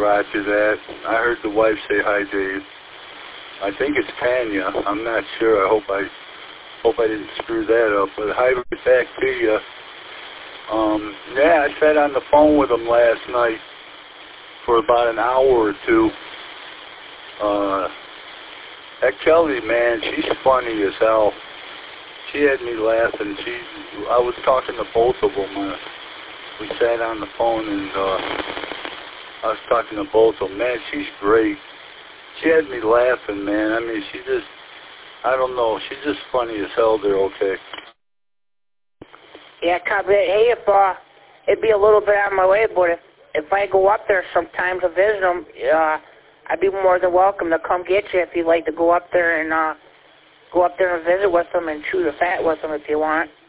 roger that. I heard the wife say hi, Dave. I think it's Tanya. I'm not sure. I hope I didn't screw that up. But hi back to you. Yeah, I sat on the phone with him last night for about an hour or two. That Kelly, man, she's funny as hell. She had me laughing. I was talking to both of them. We sat on the phone and I was talking to both of them. Man, she's great. She had me laughing, man. I mean, I don't know. She's just funny as hell. They're okay. Yeah, copy. Hey, it'd be a little bit on my way, but if I go up there sometime to visit them, I'd be more than welcome to come get you if you'd like to go up there and visit with them and chew the fat with them if you want.